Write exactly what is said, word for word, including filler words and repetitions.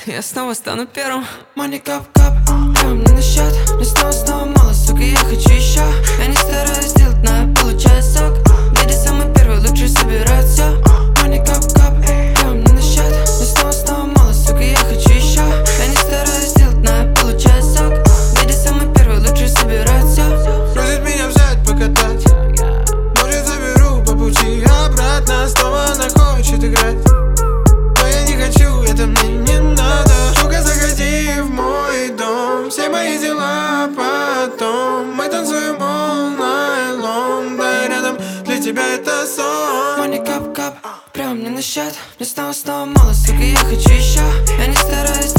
я снова стану первым. Money кап-кап, прямо мне на счет. Мне снова-снова мало, сука, я хочу еще. Я не стараюсь делать, но я получаю сок. Леди самый первый, лучше собирать все. Money кап-кап, прямо мне на счет. Мне снова-снова мало, сука, я хочу еще. Я не стараюсь делать, но я получаю сок. Леди самый первый, лучше собирать все. Просит меня взять, покатать. Может, заберу по пути обратно. Снова она хочет играть, но я не хочу, это мне не надо. Сука, заходи в мой дом, все мои дела потом. Мы танцуем all night long, да, рядом для тебя это сон. Money кап-кап, прямо мне на счет. Мне снова-снова мало, сука, я хочу еще. Я не стараюсь